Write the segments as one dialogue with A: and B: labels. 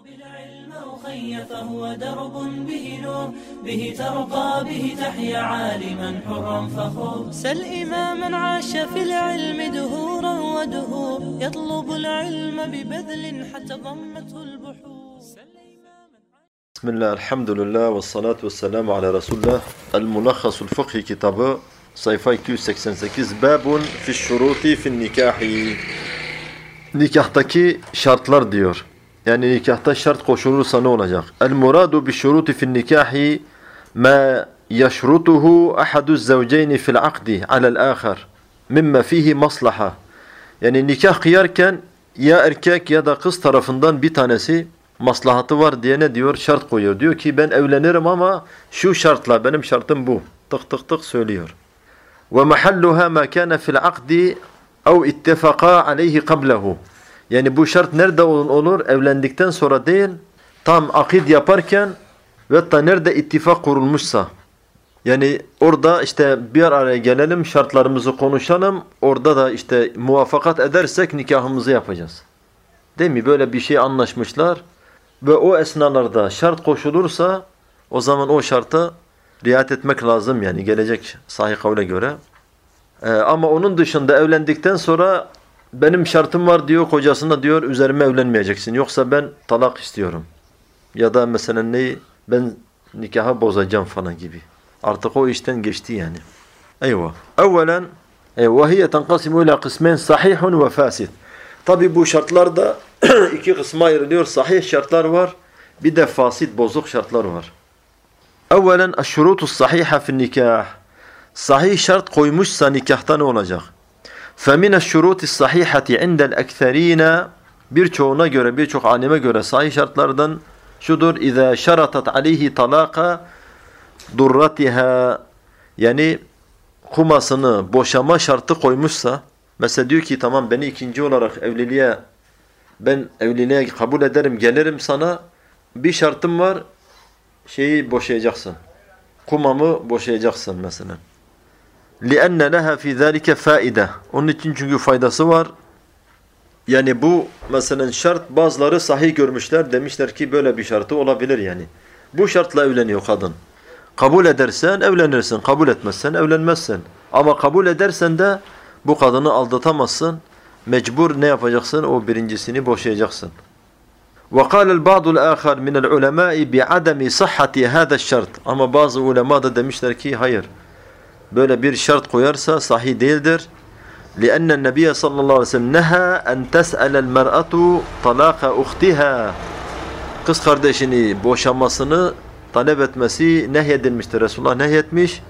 A: بالعلم أخي فهو درب به نور به ترقى به تحيا عالما حرا فخور سل إماما عاش في العلم دهورا ودهور يطلب العلم ببذل حتى ضمته البحور.
B: بسم الله الحمد لله والصلاة والسلام على رسول الله. الملخص الفقهي kitabı sayfa 288 Babun fi şuruti fin nikahi. Nikahtaki şartlar diyor. Yani nikahta şart koşulursa ne olacak? El muradu bi şuruti fin nikahi ma yashrutuhu ahadu zawceyn fil akdi alel ahar mimma fihi maslaha. Yani nikah kıyarken ya erkek ya da kız tarafından bir tanesi maslahatı var diye ne diyor? Şart koyuyor. Diyor ki ben evlenirim ama şu şartla, benim şartım bu. Tık tık tık söylüyor. Ve mahalluha ma kana fil akdi ev ittefaka aleyhi qablehu. Yani bu şart nerede olur? Evlendikten sonra değil, tam akid yaparken ve da nerede ittifak kurulmuşsa. Yani orada işte bir araya gelelim, şartlarımızı konuşalım. Orada da işte muvaffakat edersek nikahımızı yapacağız. Değil mi? Böyle bir şey anlaşmışlar. Ve o esnalarda şart koşulursa o zaman o şarta riayet etmek lazım, yani gelecek sahih kavle göre. Ama onun dışında evlendikten sonra benim şartım var diyor, kocasına diyor üzerime evlenmeyeceksin. Yoksa ben talak istiyorum. Ya da mesela ben nikahı bozacağım falan gibi. Artık o işten geçti yani. Eyvah. Evvelen ve hiye tenqasimu ila kısmen sahihun ve fasid. Tabi bu şartlar da iki kısma ayrılıyor. Sahih şartlar var. Bir de fasit, bozuk şartlar var. Evvelen eşşurutus sahiha fin nikah. Sahih şart koymuşsa nikahta ne olacak? فَمِنَ الشُّرُوتِ الصَّحِيحَةِ عِنْدَ الْاَكْثَر۪ينَ birçoğuna göre, birçok alime göre sahih şartlardan şudur. اِذَا شَرَطَتْ عَلَيْهِ طَلَاقَ دُرَّتِهَا. Yani kumasını boşama şartı koymuşsa, mesela diyor ki tamam beni ikinci olarak ben evliliğe kabul ederim, gelirim sana, bir şartım var, şeyi boşayacaksın. Kumamı boşayacaksın mesela. لِأَنَّ لَهَا فِي ذَٰلِكَ فَائِدَةً. Onun için çünkü faydası var. Yani bu mesela şart bazıları sahih görmüşler. Demişler ki böyle bir şartı olabilir yani. Bu şartla evleniyor kadın. Kabul edersen evlenirsin. Kabul etmezsen evlenmezsin. Ama kabul edersen de bu kadını aldatamazsın. Mecbur ne yapacaksın? O birincisini boşayacaksın. وَقَالَ الْبَعْضُ الْآخَرِ مِنَ الْعُلَمَاءِ بِعَدَمِ صَحَّةِ هَذَا الشَّرْطِ. Ama bazı ulema da demişler ki hayır. Böyle bir şart koyarsa sahih değildir. لِأَنَّ النَّبِيَ sallallahu aleyhi ve sellem نَهَا أَنْ تَسْأَلَ الْمَرْأَةُ طَلَاقَ اُخْتِهَا. Kız kardeşini boşamasını talep etmesi nehyedilmiştir. Resulullah nehyetmiş.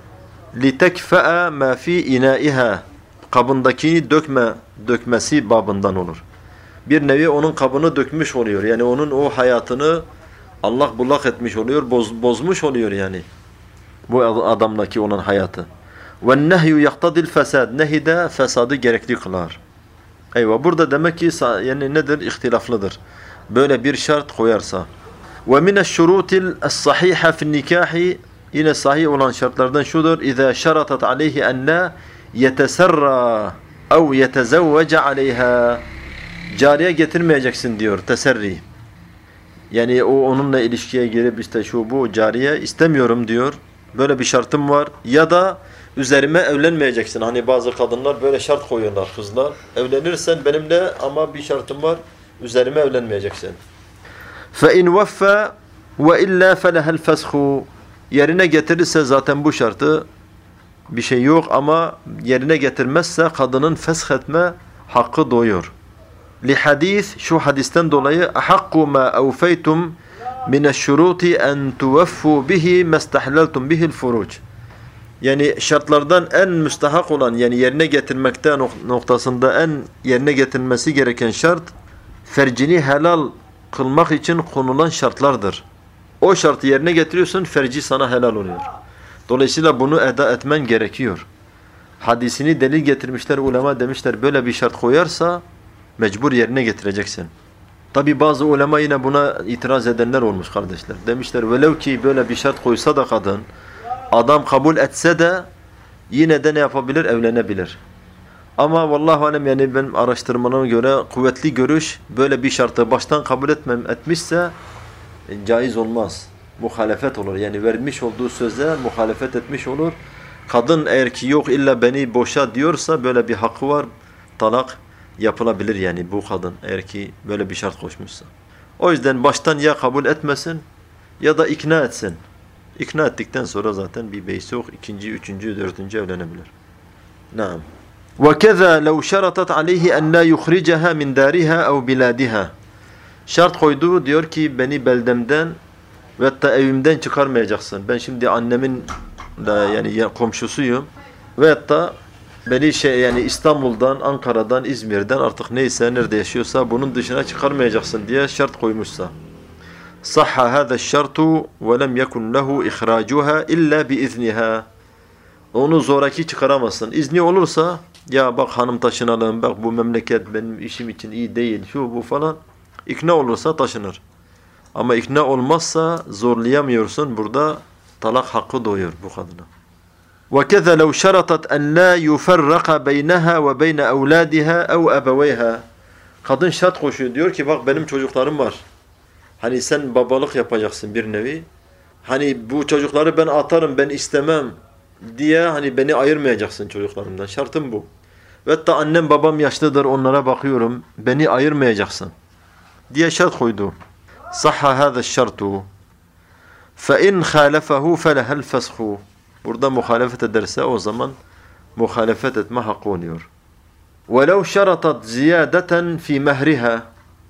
B: لِتَكْفَأَ مَا فِي اِنَائِهَا. Kabındakini dökmesi babından olur. Bir nevi onun kabını dökmüş oluyor. Yani onun o hayatını Allah bullak etmiş oluyor, bozmuş oluyor yani. Bu adamdaki olan hayatı. وَالنَّهْيُ يَقْتَضِ الْفَسَادِ. Nehi de fesadı gerekli kılar. Eyvah, burada demek ki yani nedir? İhtilaflıdır. Böyle bir şart koyarsa. وَمِنَ الشُّرُوتِ الصَّحِيحَ فِي النِّكَاحِ. Yine sahih olan şartlardan şudur. اِذَا شَرَطَتْ عَلَيْهِ أَنْ لَا يَتَسَرَّى اَوْ يَتَزَوَّجَ عَلَيْهَا. Cariye getirmeyeceksin diyor, teserri. Yani o onunla ilişkiye girip işte şu bu cariye istemiyorum diyor. Böyle bir şartım var. Ya da üzerime evlenmeyeceksin. Hani bazı kadınlar böyle şart koyuyorlar, kızlar. Evlenirsen benimle ama bir şartım var. Üzerime evlenmeyeceksin. فَاِنْ وَفَّى وَاِلَّا فَلَهَا الْفَسْخُ. Yerine getirirse zaten bu şartı bir şey yok, ama yerine getirmezse kadının fesh etme hakkı doğuyor. Lihadis, şu hadisten dolayı اَحَقُّ مَا اَوْفَيْتُمْ مِنَ الشُّرُوطِ اَنْ تُوَفُّوا بِهِ مَسْتَحْلَلْتُمْ بِهِ الْفُرُوجِ. Yani şartlardan en müstahak olan, yani yerine getirmekte noktasında en yerine getirilmesi gereken şart, fercini helal kılmak için konulan şartlardır. O şartı yerine getiriyorsun, ferci sana helal oluyor. Dolayısıyla bunu eda etmen gerekiyor. Hadisini delil getirmişler ulema, demişler böyle bir şart koyarsa mecbur yerine getireceksin. Tabi bazı ulema yine buna itiraz edenler olmuş kardeşler. Demişler velev ki böyle bir şart koysa da kadın, adam kabul etse de yine de ne yapabilir? Evlenebilir. Ama vallahu alem yani benim araştırmalarıma göre kuvvetli görüş böyle bir şartı baştan kabul etmişse caiz olmaz. Muhalefet olur. Yani vermiş olduğu söze muhalefet etmiş olur. Kadın eğer ki yok illa beni boşa diyorsa böyle bir hakkı var. Talak yapılabilir yani bu kadın eğer ki böyle bir şart koşmuşsa. O yüzden baştan ya kabul etmesin ya da ikna etsin. İkna ettikten sonra zaten bir beys yok. İkinci, üçüncü, dördüncü evlenebilir. Naam. وَكَذَا لَوْ شَرَطَتْ عَلَيْهِ أَنْ لَا يُخْرِجَهَا مِنْ دَارِهَا اَوْ بِلَادِهَا Şart koydu diyor ki beni beldemden ve hatta evimden çıkarmayacaksın. Ben şimdi annemin yani komşusuyum ve hatta beni yani İstanbul'dan, Ankara'dan, İzmir'den artık neyse nerede yaşıyorsa bunun dışına çıkarmayacaksın diye şart koymuşsa. Sahha hâzâ şartu ve lem yekun lehu ihrâcuhâ illa biizniha. Onu zoraki çıkaramazsın. İzni olursa ya bak hanım taşınalım, bak bu memleket benim işim için iyi değil, şu bu falan. İkna olursa taşınır. Ama ikna olmazsa zorlayamıyorsun. Burada talak hakkı doğuyor bu kadına. وَكَذَا لَوْ شَرَطَتْ أَنْ لَا يُفَرَّقَ بَيْنَهَا وَبَيْنَ أَوْلَادِهَا اَوْ أَبَوَيْهَا Kadın şart koşuyor. Diyor ki bak benim çocuklarım var. Hani sen babalık yapacaksın bir nevi. Hani bu çocukları ben atarım, ben istemem diye hani beni ayırmayacaksın çocuklarımdan. Şartım bu. Ve hatta annem babam yaşlıdır, onlara bakıyorum. Beni ayırmayacaksın diye şart koydu. Sahha hâzâ şartu. فَاِنْ خَالَفَهُ فَلَهَا الْفَسْخُ Burada muhalefet ederse o zaman muhalefet etme hakkı oluyor. وَلَوْ شَرَطَتْ زِيَادَةً فِي مَهْرِهَا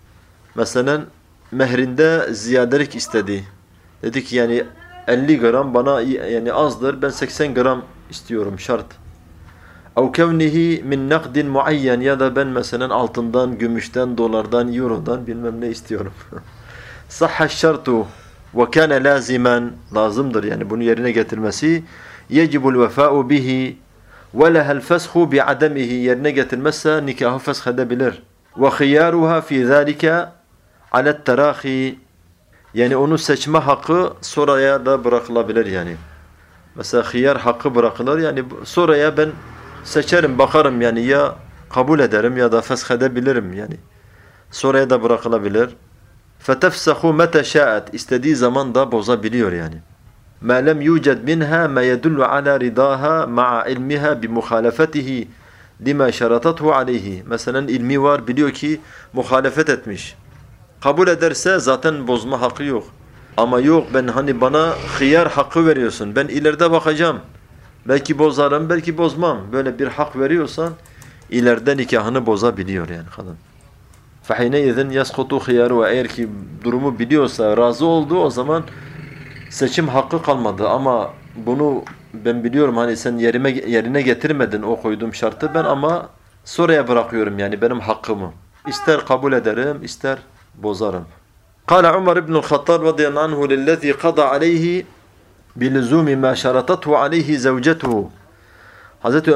B: Mesela mehrinde ziyadelik istedi. Dedi ki yani 50 gram bana yani azdır, ben 80 gram istiyorum şart. اَوْ كَوْنِهِ مِنْ نَقْدٍ مُعَيَّنٍ Ya da ben mesela altından, gümüşten, dolardan, eurodan bilmem ne istiyorum. صَحَّ الشَّرْطُ وَكَانَ لَازِمًا Lazımdır yani bunu yerine getirmesi. يَجِبُ الْوَفَاءُ بِهِ وَلَهَا الْفَسْخُ بِعَدَمِهِ Yerine getirmezse nikahı feshedebilir. وَخِيَارُهَا فِي ذَٰلِكَ عَلَى التَّرَاخِ Yani onu seçme hakkı sonraya da bırakılabilir yani. Mesela hıyar hakkı bırakılır yani sonraya ben seçerim, bakarım yani ya kabul ederim ya da feshedebilirim yani. Sonraya da bırakılabilir. فَتَفْسَخُ مَتَ شَاءَتْ İstediği zaman da bozabiliyor yani. مَا لَمْ يُوجَدْ مِنْهَا مَا يَدُلُّ عَلَى رِضَاهَا مَعَ عِلْمِهَا بِمُخَالَفَتِهِ لِمَا شَرَطَتْهُ عَلَيْهِ Mesela ilmi var, biliyor ki muhalefet etmiş. Kabul ederse zaten bozma hakkı yok. Ama yok ben hani bana hıyar hakkı veriyorsun. Ben ileride bakacağım. Belki bozarım, belki bozmam. Böyle bir hak veriyorsan ileride nikahını bozabiliyor yani kadın. فَحِينَيْذٍ يَسْقُطُ خِيَارُ Eğer ki durumu biliyorsa, razı oldu o zaman seçim hakkı kalmadı. Ama bunu ben biliyorum hani sen yerine getirmedin o koyduğum şartı ben ama sonraya bırakıyorum yani benim hakkımı. İster kabul ederim, ister bozarım. قال عمر بن الخطاب رضي الله عنه للذي قضى عليه بلزوم ما شرطته عليه زوجته Hazreti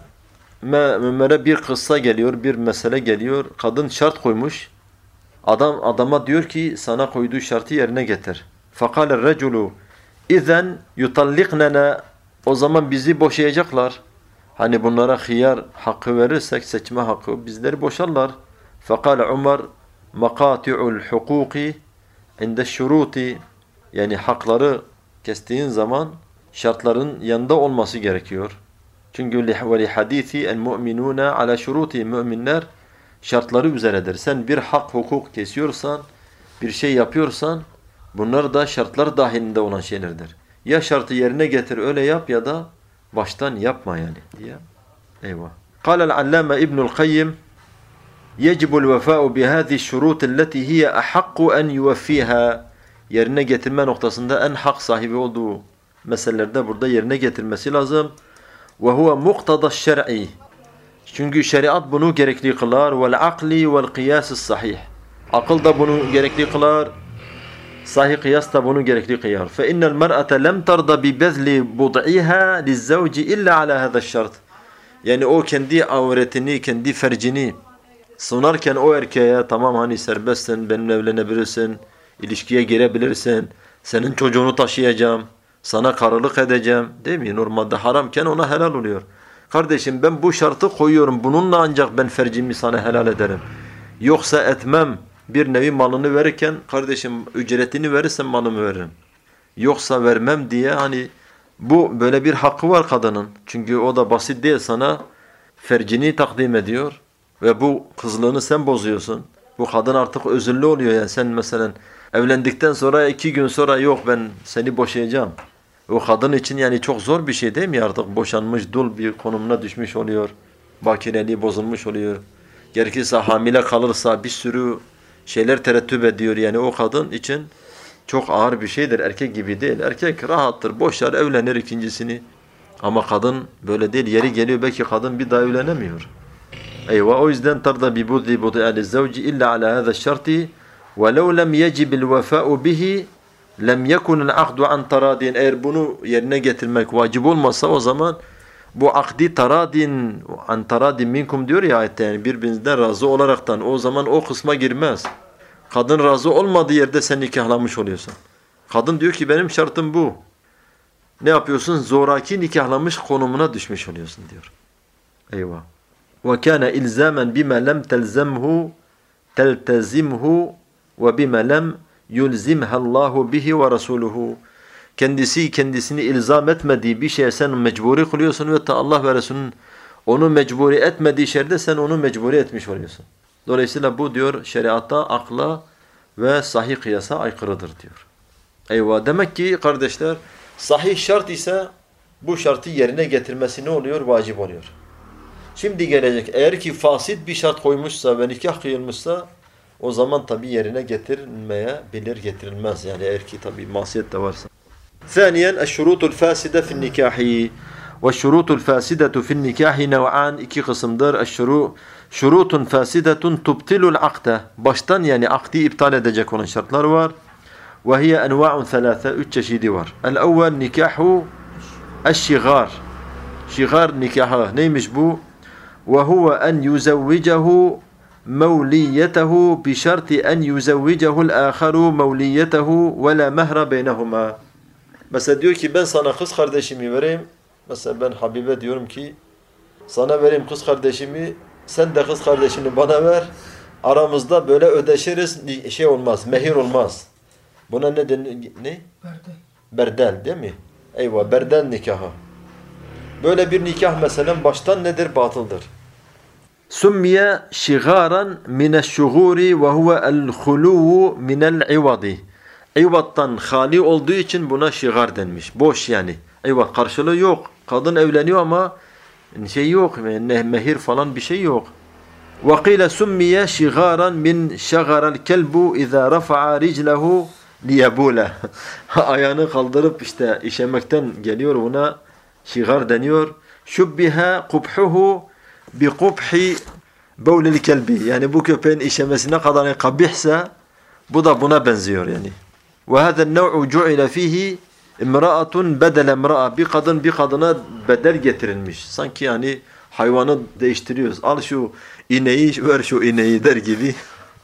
B: Ömer'e bir kıssa geliyor, bir mesele geliyor. Kadın şart koymuş. Adama diyor ki sana koyduğu şartı yerine getir. فَقَالَ الرَّجُلُ اِذَنْ يُطَلِّقْنَنَا O zaman bizi boşayacaklar. Hani bunlara hıyar hakkı verirsek, seçme hakkı bizleri boşarlar. فَقَالَ عُمَرْ مَقَاطِعُ الْحُقُوقِ عِنْدَ الشُّرُوطِ Yani hakları kestiğin zaman şartların yanında olması gerekiyor. Çünkü وَلِحَدِيثِ الْمُؤْمِنُونَ عَلَى شُرُوطِ Müminler şartları üzeredir. Sen bir hak hukuk kesiyorsan, bir şey yapıyorsan bunlar da şartlar dahilinde olan şeylerdir. Ya şartı yerine getir öyle yap ya da baştan yapma yani diye. Eyvah. قال العلامة ابن القيم يجب الوفاء بهذه الشروط التي هي أحق أن يوفيها Yerine getirme noktasında en hak sahibi olduğu meselelerde burada yerine getirmesi lazım. وهو مقتضى الشرع Çünkü şeriat bunu gerekli kılar. وَالْعَقْلِ وَالْقِيَاسِ الصَّحِيحِ Akıl da bunu gerekli kılar. Sahih kıyas da bunu gerekli kıyar. فَإِنَّ الْمَرْأَةَ لَمْ تَرْضَ بِبَذْلِ بُضْعِهَا لِلزَّوْجِ إِلَّا عَلَى هَذَا الشَّرْطِ Yani o kendi avretini, kendi fercini sunarken o erkeğe tamam hani serbestsin, benimle evlenebilirsin, ilişkiye girebilirsin, senin çocuğunu taşıyacağım, sana karılık edeceğim değil mi? Normalde haramken ona helal oluyor. Kardeşim ben bu şartı koyuyorum. Bununla ancak ben fercimi sana helal ederim. Yoksa etmem. Bir nevi malını verirken kardeşim ücretini verirsen malımı veririm. Yoksa vermem diye hani bu böyle bir hakkı var kadının. Çünkü o da basit değil, sana fercini takdim ediyor ve bu kızlığını sen bozuyorsun. Bu kadın artık özürlü oluyor yani sen mesela evlendikten sonra 2 gün sonra yok ben seni boşayacağım. O kadın için yani çok zor bir şey değil mi artık boşanmış dul bir konumuna düşmüş oluyor. Bakireliği bozulmuş oluyor. Gerekirse hamile kalırsa bir sürü şeyler terettüp ediyor yani o kadın için çok ağır bir şeydir. Erkek gibi değil. Erkek rahattır, boşar, evlenir ikincisini. Ama kadın böyle değil. Yeri geliyor belki kadın bir daha evlenemiyor. Eyvah o yüzden tarda bi bud'i ahli zevci illa ala hada şarti ve lev lem yecib'l vefa'u bihi lem yekun'l akdu an taradin. Eğer bunu yerine getirmek vacip olmasa o zaman bu akdi taradin an taradin minkum diyor ya ayette yani birbirinizden razı olaraktan o zaman o kısma girmez. Kadın razı olmadığı yerde sen nikahlamış oluyorsun. Kadın diyor ki benim şartım bu. Ne yapıyorsun? Zoraki nikahlamış konumuna düşmüş oluyorsun diyor. Eyvah. وَكَانَ اِلْزَامًا بِمَا لَمْ تَلْزَمْهُ تَلْتَزِمْهُ وَبِمَا لَمْ يُلْزِمْهَ اللّٰهُ بِهِ وَرَسُولُهُ. Kendisini ilzam etmediği bir şeye sen mecburi kılıyorsun ve ta Allah ve Resulünün onu mecburi etmediği şerde sen onu mecburi etmiş oluyorsun. Dolayısıyla bu diyor şeriatta, akla ve sahih kıyasa aykırıdır diyor. Eyvah. Demek ki kardeşler sahih şart ise bu şartı yerine getirmesi ne oluyor? Vacip oluyor. Şimdi gelecek. Eğer ki fasit bir şart koymuşsa ve nikah kıyılmışsa o zaman tabi yerine getirilmeyebilir, getirilmez. Yani eğer ki tabi masiyet de varsa. ثانيا الشروط الفاسدة في النكاح والشروط الفاسدة في النكاح نوعان iki kısımdır. شروط فاسدة تبطل العقد baştan yani akdi iptal edecek olan şartlar var. وهي أنواع ثلاثة üç çeşidi var. الأول نكاح الشغار şigar nikahı neymiş bu? وهو أن يزوجه موليته بشرط أن يزوجه الآخر موليته ولا مهر بينهما. Mesela diyor ki ben sana kız kardeşimi vereyim. Mesela ben Habibe diyorum ki sana vereyim kız kardeşimi, sen de kız kardeşini bana ver. Aramızda böyle ödeşiriz, şey olmaz, mehir olmaz. Buna ne denir? Ne? Berdel. Berdel değil mi? Eyvah, berdel nikahı. Böyle bir nikah mesela baştan nedir? Batıldır. Summiye şigaran mineşşuguri ve huve el-huluvu minel-ivadi. İvattan hali olduğu için buna şigar denmiş. Boş yani. Eyvah karşılığı yok. Kadın evleniyor ama şey yok. Mehir falan bir şey yok. وَقِيلَ سُمِّيَ شِغَارًا مِنْ شَغَرَ الْكَلْبُ اِذَا رَفَعَ رِجْلَهُ لِيَبُولَ. Ayağını kaldırıp işte işemekten geliyor buna şigar deniyor. شُبِّهَا قُبْحُهُ بِقُبْحِ بَوْلِ الْكَلْبِ. Yani bu köpeğin işemesine kadar kabihse bu da buna benziyor yani. وَهَذَا النَّوْعُ جُعِلَ ف۪يهِ اِمْرَأَةٌ بَدَلَ اِمْرَأَةٌ. Bir kadın bir kadına bedel getirilmiş. Sanki yani hayvanı değiştiriyoruz. Al şu ineği, ver şu ineği der gibi.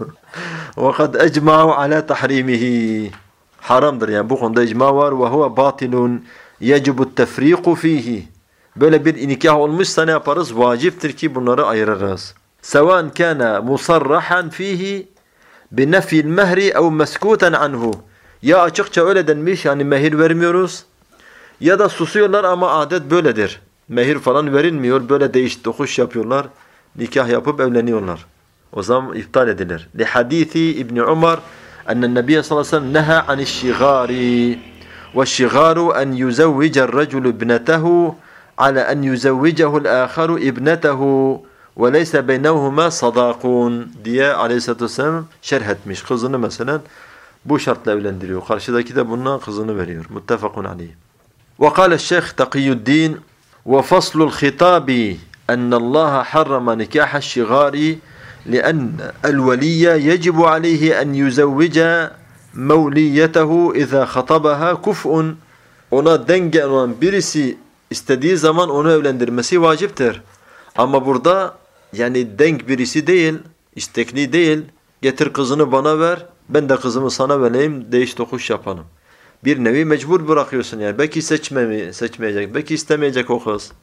B: وَقَدْ اَجْمَعُوا عَلَى تَحْرِيمِهِ. Haramdır yani bu konuda icma var. وَهُوَ بَاطِلٌ يَجِبُ التَّفْرِيقُ ف۪يهِ. Böyle bir nikah olmuşsa ne yaparız? Vaciptir ki bunları ayırırız. سَوَانْ كَانَ مُصَرَّحًا ف۪يهِ بِنَفِي الْمَهْرِ اَوْ مَسْكُوتًا عَنْهُ. Ya açıkça öyle denmiş yani mehir vermiyoruz ya da susuyorlar ama adet böyledir. Mehir falan verilmiyor, böyle değiş tokuş yapıyorlar, nikah yapıp evleniyorlar. O zaman iptal edilir. Lihadisi İbn Umar ennen Nebiye sallallahu aleyhi ve sellem neha anişşigari veşşigaru en yuzevvicer raculu ibnetehu ala en yuzevvicehu'l âkharu ibnetehu ve leyse beynehuma sadakun diye aleyhissalatü vesselam şerh etmiş. Kızını mesela bu şartla evlendiriyor. Karşıdaki de bundan kızını veriyor. Muttefakun aleyh. وقال الشيخ تقي الدين وفصل الخطاب أن الله حرم نكاح الشغار لأن الولي يجب عليه أن يزوج موليته إذا خطبها كفء. Ona denge olan birisi istediği zaman onu evlendirmesi vaciptir. Ama burada yani denk birisi değil, istekli değil. Getir kızını bana ver, ben de kızımı sana vereyim, değiş tokuş yapalım. Bir nevi mecbur bırakıyorsun yani. Belki seçmeyecek, belki istemeyecek o kız.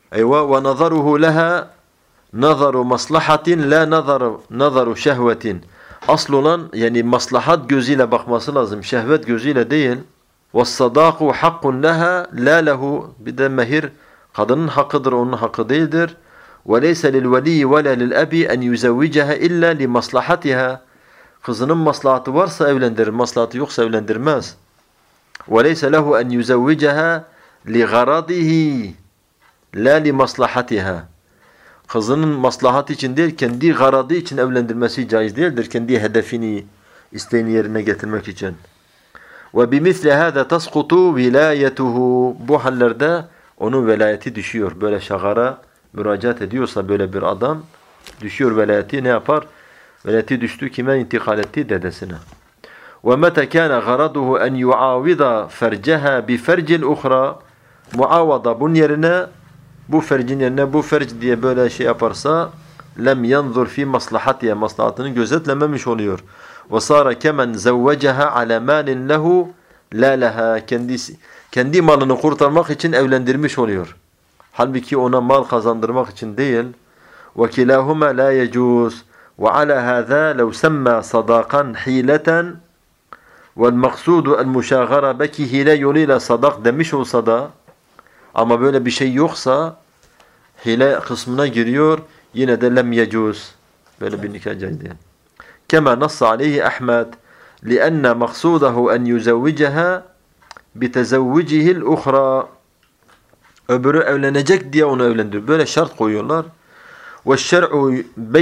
B: Eyvah ve nazaruhu leha nazaru maslahatin la nazaru şehvetin. Asıl olan yani maslahat gözüyle bakması lazım. Şehvet gözüyle değil. Ve sadaku hakkun leha la lehu. Bir de mehir kadının hakkıdır, onun hakkı değildir. Ve leyse lil veli ve la lil abi en yuzevviceha illa li maslahatiha. Kızının maslahatı varsa evlendirir, maslahatı yoksa evlendirmez. Ve leyse lehu en yuzevviceha li garadihi la li maslahatiha. Kızının maslahat için değil, kendi garadı için evlendirmesi caiz değildir. Kendi hedefini, isteğini yerine getirmek için. Ve bimisli hâzâ tasqutu vilayetuhu. Bu hallerde onun velayeti düşüyor. Böyle şagara müracaat ediyorsa böyle bir adam düşüyor velayeti, ne yapar? Velayeti düştü kime intikal etti? Dedesine. Ve mete kâne garaduhu en yuavida ferceha bi fercil ukhra. Muavada bunun yerine, bu fercin yerine bu ferc diye böyle şey yaparsa lem yanzur fi maslahatiye, maslahatını gözetlememiş oluyor. Ve sara kemen zavvecaha ala malin lehu la leha, kendi malını kurtarmak için evlendirmiş oluyor. Halbuki ona mal kazandırmak için değil. Ve kilahuma la yecuz. Ve ala hâzâ lev semmâ sadâkan hîleten vel maksudu el muşâgara, belki hile yoluyla sadak demiş olsa da ama böyle bir şey yoksa hile kısmına giriyor. Yine de lem yecuz. Böyle bir nikah caiz değil. Kema nassa aleyhi Ahmed li'enne maksudahu en yuzevviceha bitezevvicihil ukhra. Öbürü evlenecek diye onu evlendiriyor. Böyle şart koyuyorlar. Ve şer'u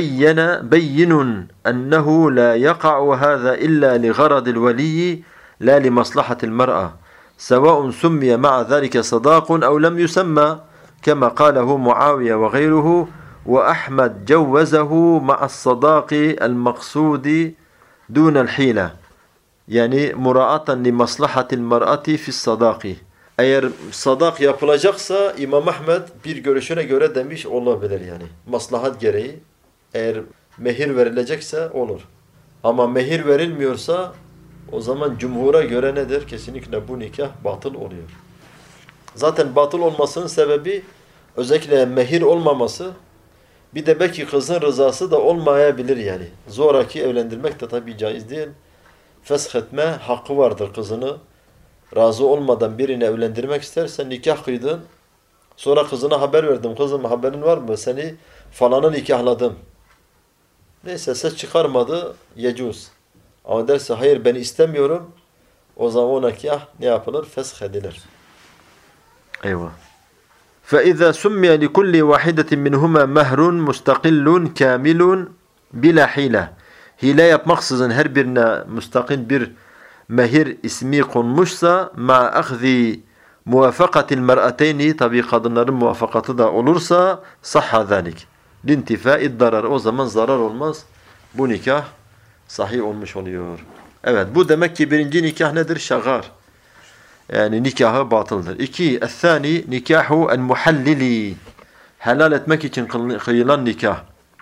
B: beyyinun ennehu la yaka'u hâzâ illa li garadil veliyyi la li maslahatil mer'a. Sevâun summiye ma'a zâlike sadâkun ev lem yusemma. Kema kâlehu Muaviye ve gayruhu. Ve Ahmed cevvezehu ma'as sadâki el maksudi dûnel hîle. Yani mura'atan li maslahatil mer'ati fis sadâki. Eğer sadak yapılacaksa İmam Ahmed bir görüşüne göre demiş olabilir yani. Maslahat gereği. Eğer mehir verilecekse olur. Ama mehir verilmiyorsa o zaman cumhura göre nedir? Kesinlikle bu nikah batıl oluyor. Zaten batıl olmasının sebebi özellikle mehir olmaması. Bir de belki kızın rızası da olmayabilir yani. Zoraki evlendirmek de tabii caiz değil. Fesh etme hakkı vardır kızını. Razı olmadan birini evlendirmek istersen nikah kıydın. Sonra kızına haber verdim. Kızım haberin var mı? Seni falanı nikahladım. Neyse ses çıkarmadı. Yecuz. Ama derse hayır ben istemiyorum. O zaman o nikah ne yapılır? Fesh edilir. Eyvah. فَإِذَا سُمِّيَ لِكُلِّ وَاحِدَةٍ مِّنْهُمَا مَهْرٌ مُسْتَقِلٌ كَامِلٌ بِلَا حِيلَةٍ. Hile yapmaksızın her birine müstakil bir mehir ismi konmuşsa ma ahzi muvafakatil mer'ateyni, tabi kadınların muvafakatı da olursa sahha zalik. Lintifâid darar, o zaman zarar olmaz. Bu nikah sahih olmuş oluyor. Evet, bu demek ki birinci nikah nedir? Şagar. Yani nikahı batıldır. İki, el-thani nikahu el-muhallili. Helal etmek için kıyılan nikah.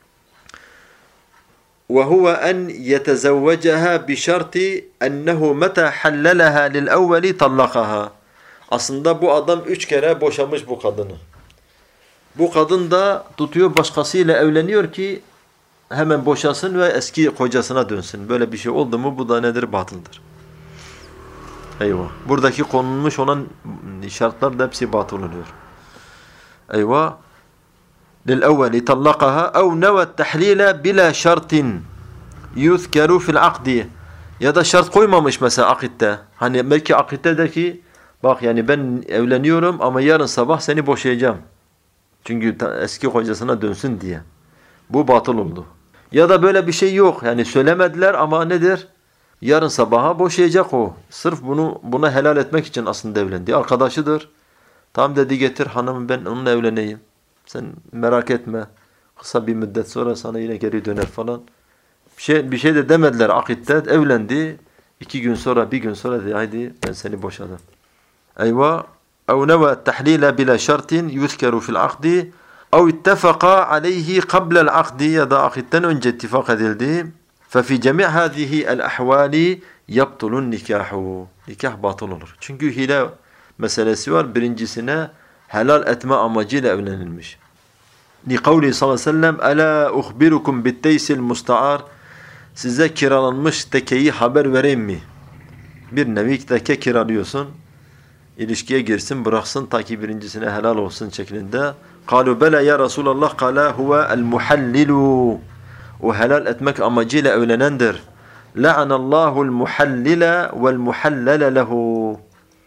B: وهو أن يتزوجها بشرط أنه متى حللها للأول طلقها. Aslında bu adam 3 kere boşamış bu kadını. Bu kadın da tutuyor başkasıyla evleniyor ki hemen boşasın ve eski kocasına dönsün. Böyle bir şey oldu mu bu da nedir? Batıldır. Eyvah. Buradaki konulmuş olan şartlar da hepsi batıl oluyor. Eyvah. للأول طلقها أو نوى التحليل بلا شرط يذكر في العقد. Ya da şart koymamış mesela akitte. Hani belki akitte der ki bak yani ben evleniyorum ama yarın sabah seni boşayacağım. Çünkü eski kocasına dönsün diye. Bu batıl oldu. Ya da böyle bir şey yok. Yani söylemediler ama nedir? Yarın sabaha boşayacak o. Sırf buna helal etmek için aslında evlendi. Arkadaşıdır. Tam dedi getir hanım ben onunla evleneyim. Sen merak etme. Kısa bir müddet sonra sana yine geri döner falan. Bir şey de demediler akitte. Evlendi. 2 gün sonra, bir gün sonra dedi haydi ben seni boşadım. Eyvah. اَوْ نَوَى التَّحْلِيلَ بِلَا شَرْطٍ يُذْكَرُ فِي الْعَقْدِ اَوْ اتَّفَقَا عَلَيْهِ قَبْلَ الْعَقْدِ. Ya da akitten önce ittifak edildi. فَفِي جَمِعْ هَذِهِ الْأَحْوَالِ يَبْطُلُ النِّكَاحُ. Nikah batıl olur. Çünkü hile meselesi var. Birincisine helal etme amacıyla evlenilmiş. Likavli sallallahu aleyhi ve sellem Ela uhbirukum bitteysil musta'ar. Size kiralanmış tekeyi haber vereyim mi? Bir nevi teke kiralıyorsun. İlişkiye girsin bıraksın ta ki birincisine helal olsun şeklinde. Kalu bela ya Resulallah kala huve el muhallilu. O helal etmek amacıyla evlenendir. La'anallahu'l muhallile vel muhallale lehu.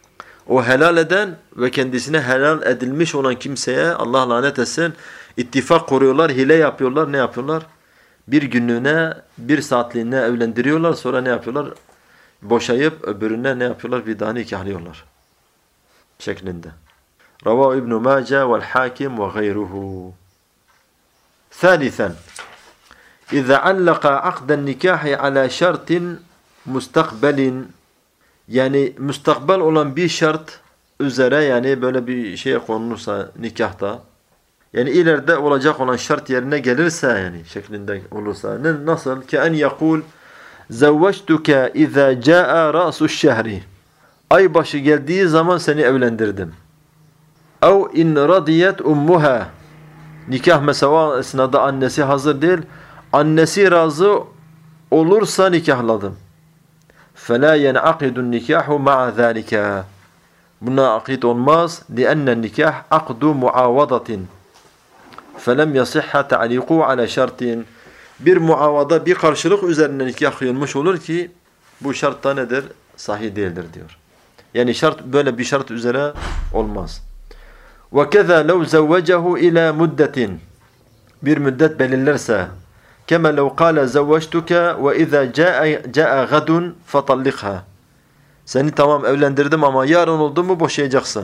B: O helal eden ve kendisine helal edilmiş olan kimseye Allah lanet etsin. İttifak kuruyorlar, hile yapıyorlar. Ne yapıyorlar? Bir günlüğüne, bir saatliğine evlendiriyorlar. Sonra ne yapıyorlar? Boşayıp öbürüne ne yapıyorlar? Bir daha nikahlıyorlar. Şeklinde. Ravahu İbn Mace vel Hakim ve gayruhu. Thalithan. İza allaka akden nikahi ala şartin mustakbelin. Yani müstakbel olan bir şart üzere yani böyle bir şey konulursa nikahta. Yani ileride olacak olan şart yerine gelirse yani şeklinde olursa. Nasıl? Ki en yakul zavvectuke iza caa ra'su'ş şehri. Ay başı geldiği zaman seni evlendirdim. Ev in radiyet ummuha. Nikah mesela esnada annesi hazır değil. Annesi razı olursa nikahladım. فَلَا يَنْعَقِدُ النِّكَاحُ مَعَ ذَٰلِكَ. Buna akit olmaz. لِأَنَّ النِّكَاحِ عَقْدُ مُعَاوَضَةٍ فَلَمْ يَصِحَّ تَعْلِيقُ عَلَى شَرْطٍ. Bir muavada, bir karşılık üzerine nikah kıyılmış olur ki bu şart da nedir? Sahih değildir diyor. Yani şart böyle bir şart üzere olmaz. وَكَذَا لَوْ زَوَّجَهُ إِلَى مُدَّةٍ. Bir müddet belirlerse كما لو قال زوجتك وإذا جاء غد فطلقها. Seni tamam evlendirdim ama yarın oldu mu boşayacaksın.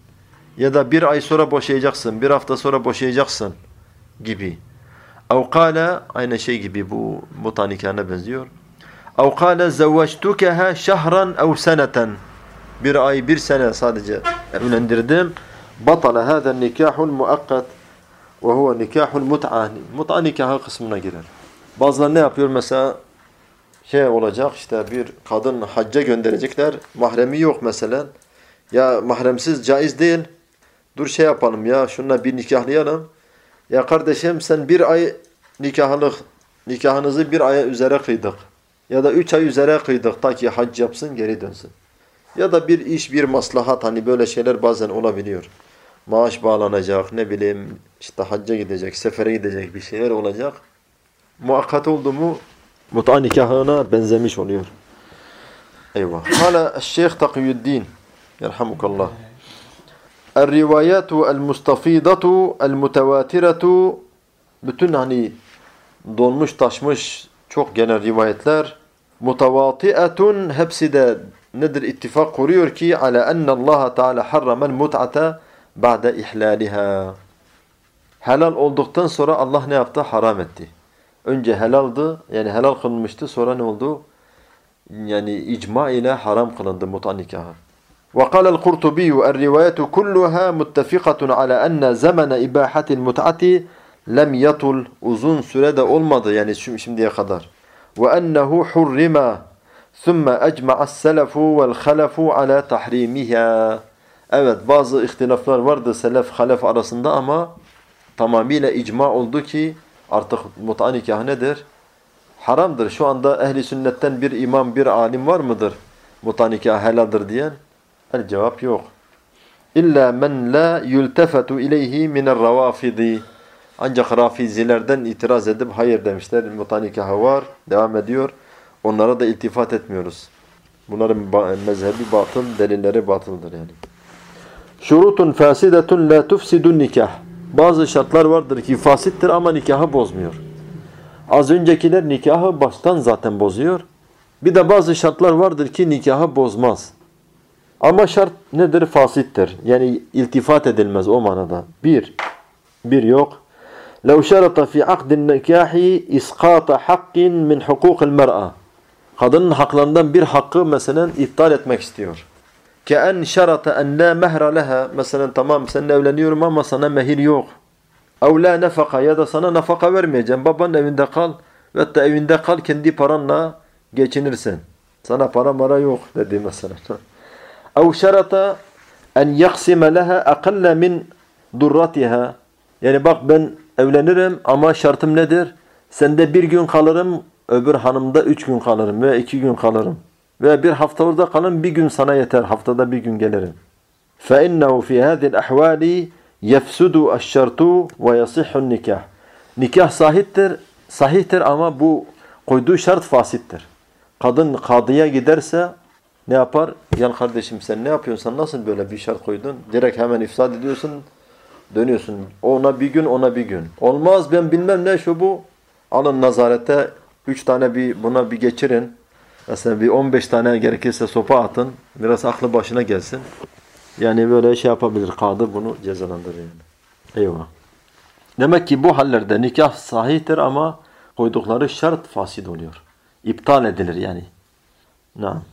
B: Ya da bir ay sonra boşayacaksın, bir hafta sonra boşayacaksın gibi. Ev kâle aynı şey gibi bu muta nikahına benziyor. Ev kâle zavvectukeha şehran ev seneten. Bir ay, bir sene sadece evlendirdim. Batala hâzen nikâhul muakkat. Ve huve nikahul mut'a. Mut'a nikahı kısmına girer. Bazıları ne yapıyor mesela? Şey olacak işte bir kadın hacca gönderecekler. Mahremi yok mesela. Ya mahremsiz caiz değil. Dur şey yapalım ya şununla bir nikahlayalım. Ya kardeşim sen bir ay nikahınızı bir aya üzere kıydık. Ya da 3 ay üzere kıydık ta ki hac yapsın geri dönsün. Ya da bir iş bir maslahat hani böyle şeyler bazen olabiliyor. Maaş bağlanacak, ne bileyim işte hacca gidecek, sefere gidecek bir şeyler olacak. Muakkat oldu mu mut'a nikahına benzemiş oluyor. Eyvah. Hala Şeyh Takiyüddin yerhamukallah. El-rivayatu el-mustafidatu el-mutevatiratu. Bütün hani dolmuş taşmış çok genel rivayetler. Mutavati'atun hepsi de nedir ittifak kuruyor ki ala ennallaha teala harramel mut'ata ba'de ihlaliha. Helal olduktan sonra Allah ne yaptı? Haram etti. Önce helaldi, yani helal kılınmıştı, sonra ne oldu? Yani icma ile haram kılındı mut'a nikahı. وقال القرطبي الروايات كلها متفقة على أن زمن إباحة المتعة لم يطل uzun sürede olmadı yani şimdiye kadar. وأنه حرم ثم أجمع السلف والخلف على تحريمها. Evet bazı ihtilaflar vardı selef halef arasında ama tamamıyla icma oldu ki artık mut'a nikahı nedir? Haramdır. Şu anda ehli sünnetten bir imam, bir alim var mıdır? Mut'a nikahı helaldir diyen? El cevap yok. İlla men la yultefetu ileyhi mine'r-ravafidi. Ancak rafizilerden itiraz edip hayır demişler. Mut'a nikahı var. Devam ediyor. Onlara da iltifat etmiyoruz. Bunların mezhebi batıl, delilleri batıldır yani. Şurutun fasidetun la tufsidun nikah. Bazı şartlar vardır ki fasittir ama nikahı bozmuyor. Az öncekiler nikahı baştan zaten bozuyor. Bir de bazı şartlar vardır ki nikahı bozmaz. Ama şart nedir? Fasittir. Yani iltifat edilmez o manada. Bir yok. لَوْ شَرَطَ فِي عَقْدِ النِّكَاحِ اِسْقَاطَ حَقٍّ مِنْ حُقُوقِ الْمَرْأَةِ. Kadının haklarından bir hakkı mesela iptal etmek istiyor. كَاَنْ شَرَطَ اَنْ لَا مَهْرَ لَهَا. Mesela tamam seninle evleniyorum ama sana mehir yok. اَوْ لَا نَفَقَ. Ya da sana nafaka vermeyeceğim. Babanın evinde kal. Ve hatta evinde kal kendi paranla geçinirsin. Sana para yok dedi mesela. اَوْ شَرَطَ en yaksime leha aqalla min durratiha. Yani bak ben evlenirim ama şartım nedir? Sende 1 gün kalırım, öbür hanımda 3 gün kalırım veya 2 gün kalırım. Veya 1 hafta orada kalırım, 1 gün sana yeter, haftada 1 gün gelirim. فَاِنَّهُ فِي هَذِي الْأَحْوَالِ يَفْسُدُ الشَّرْطُ وَيَصِحُ النِّكَاحِ. Nikah sahihtir ama bu koyduğu şart fasittir. Kadın kadıya giderse ne yapar? Gel kardeşim sen ne yapıyorsun? Sen nasıl böyle bir şart koydun? Direkt hemen ifsad ediyorsun. Dönüyorsun. Ona 1 gün, ona 1 gün. Olmaz ben bilmem ne şu bu. Alın nazarete 3 tane buna bir geçirin. Mesela bir 15 tane gerekirse sopa atın. Biraz aklı başına gelsin. Yani böyle şey yapabilir. Kadı bunu cezalandırır yani. Eyvah. Demek ki bu hallerde nikah sahihtir ama koydukları şart fasid oluyor. İptal edilir yani. Naam.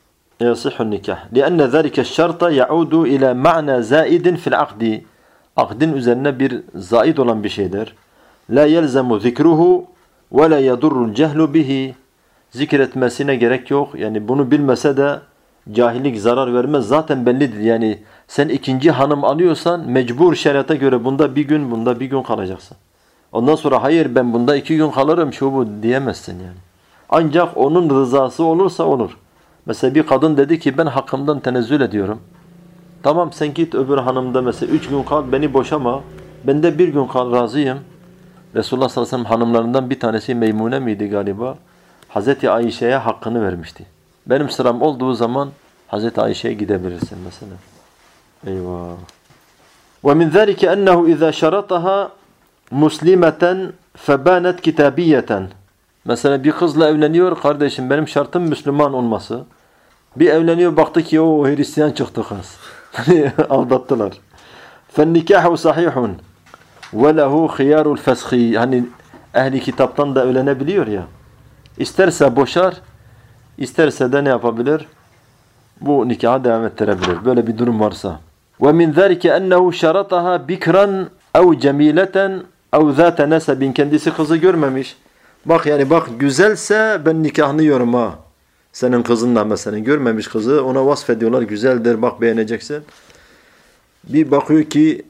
B: Yasihun nikah. لأن ذلك الشرط يعود إلى معنى زائد في العقد. Akdin üzerine bir zaid olan bir şeydir. La yelzemu zikruhu ve la yadurrul cehlu bihi. Zikretmesine gerek yok. Yani bunu bilmese de cahillik zarar vermez. Zaten bellidir. Yani sen 2. hanım alıyorsan mecbur şeriata göre bunda 1 gün, bunda 1 gün kalacaksın. Ondan sonra hayır ben bunda 2 gün kalırım şu bu diyemezsin yani. Ancak onun rızası olursa olur. Mesela bir kadın dedi ki ben hakkımdan tenezzül ediyorum. Tamam sen git öbür hanımda mesela 3 gün kal beni boşama. Ben de 1 gün kal razıyım. Resulullah sallallahu aleyhi ve sellem hanımlarından bir tanesi Meymune miydi galiba? Hazreti Ayşe'ye hakkını vermişti. Benim sıram olduğu zaman Hazreti Ayşe'ye gidebilirsin mesela. Eyvah. وَمِنْ ذَلِكَ أَنَّهُ اِذَا شَرَطَهَا مُسْلِمَةً فَبَانَتْ كِتَابِيَّةً. Mesela bir kızla evleniyor. Kardeşim benim şartım Müslüman olması. Bir evleniyor baktı ki o Hristiyan çıktı kız. Aldattılar. فَالنِّكَاحُ صَحِيحٌ وَلَهُ خِيَارُ الْفَسْخِ. Hani ehli kitaptan da evlenebiliyor ya. İsterse boşar, isterse de ne yapabilir? Bu nikaha devam ettirebilir. Böyle bir durum varsa. وَمِنْ ذَلِكَ أَنَّهُ شَرَطَهَا بِكْرًا اَوْ جَمِيلَةً اَوْ ذَاتَ نَسَبٍ. Kendisi kızı görmemiş. Bak yani bak güzelse ben nikahlıyorum ha. Senin kızınla mesela görmemiş kızı ona vasfediyorlar güzeldir bak beğeneceksin. Bir bakıyor ki